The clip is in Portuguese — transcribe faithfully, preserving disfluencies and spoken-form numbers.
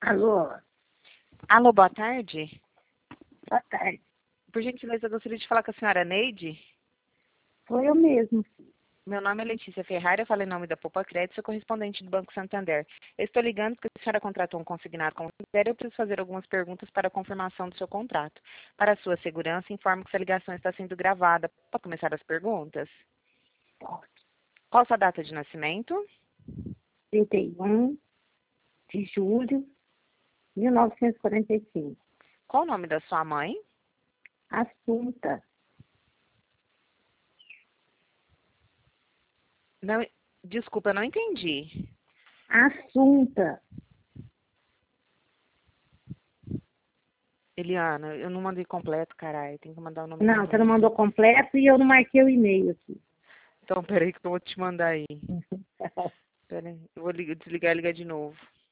Alô, Alô, boa tarde. boa tarde. Por gentileza, eu gostaria de falar com a senhora Neide. Sou eu mesmo. Meu nome é Letícia Ferrari, eu falo em nome da Poupa Crédito, sou correspondente do Banco Santander. Eu estou ligando porque a senhora contratou um consignado com o Santander e eu preciso fazer algumas perguntas para a confirmação do seu contrato. Para a sua segurança, informo que essa ligação está sendo gravada. Pode começar as perguntas? Pode. Qual a sua data de nascimento? trinta e um de julho de mil novecentos e quarenta e cinco. Qual o nome da sua mãe? Assunta. Não, desculpa, eu não entendi. Assunta. Eliana, eu não mandei completo, caralho. Tem que mandar o nome Não, você não completo. mandou completo e eu não marquei o e-mail aqui. Então, peraí que eu vou te mandar aí. Peraí, eu vou ligar, desligar e ligar de novo.